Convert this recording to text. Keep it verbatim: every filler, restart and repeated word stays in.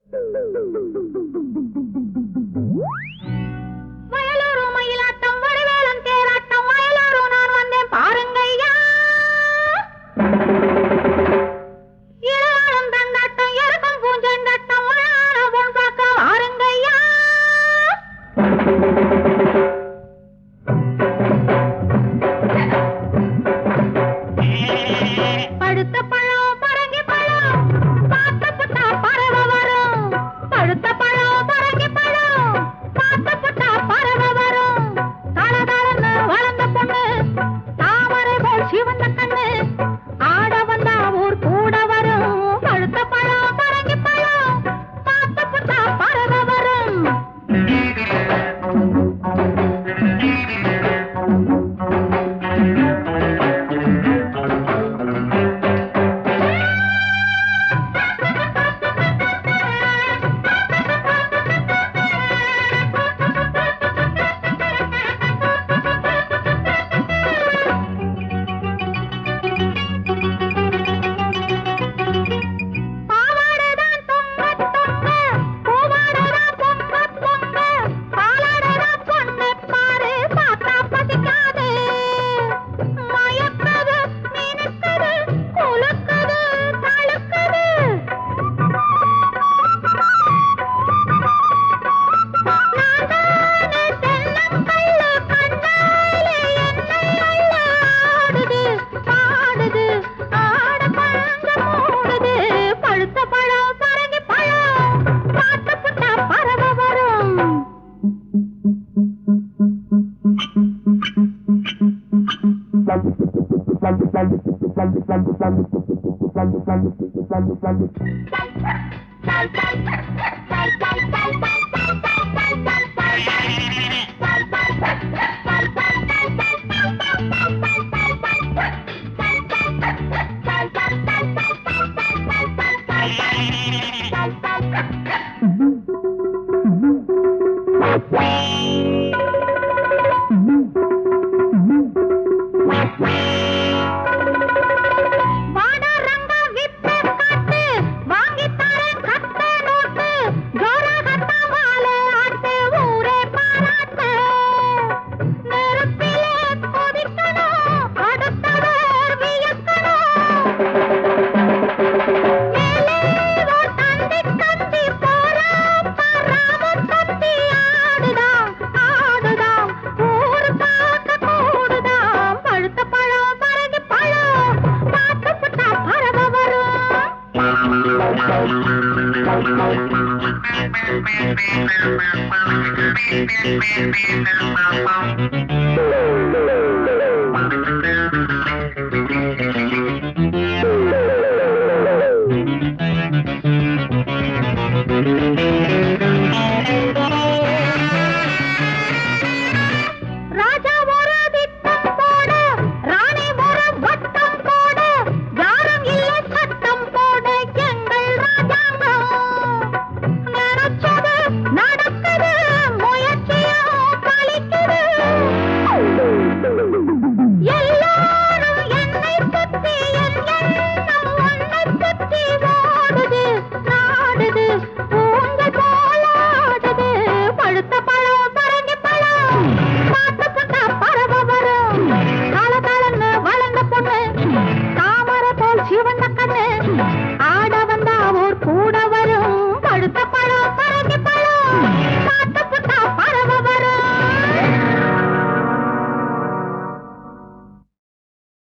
வயலூரு மயிலாட்டம் வடிவேலன் தேராட்டம் வயலூரு நான் வந்தேன் பாருங்கய்யா. இளவாளம் தண்டாட்டம் எருக்கும் பூஞ்சண்டாட்டம் மழான பொன் காக்க வாருங்கய்யா. பழுத்த பழம் பரங்கி பழம் பார்த்த புட்டா பறவை வரும். பழுத்த பழம் பரங்கி பழம் பார்த்த புட்டா பறவை வரும். தளதளன்னு வளர்ந்த பொண்ணு தாமரை போல் சிவந்த கண்ணு ஆட வந்தா ஊர் கூட வரும். பழுத்த பழம் பரங்கி பழம் பார்த்த புட்டா பறவை வரும். பாவாடைதான் தொங்க தொங்க பூவாடைதான் பொங்க பொங்க பாலாடைதான் பொண்ணு பாரு பார்த்தா பசிக்காது. மயக்குது மினுக்குது குலுக்குது தழுக்குது. நான் தானே தென்னங்கள்ளு கண்ணாலே என்னை அள்ள ஆடுது பாடுது ஆட பழங்க மூடுது. பழுத்த பழம் பரங்கி பழம் பார்த்து புட்டா பறவை வரும். வாடா ரங்கா விப்ப காட்டு வாங்கித் தரேன் கட்ட நோட்டு ஜோராகத்தா வாழை ஆட்டு ஊரே பாராட்டு. நெருப்பிலே கொதிக்கணும் அடுத்தவர் வியக்கணும். மேலேவோ தந்தி கத்தி போறான் பராம கத்தி ஆடுதான் ஆடுதான் ஊரு காக்க கூடுதான். பழுத்த பழம் பரங்கி பழம் பார்த்து புட்டா பறவை வரும்.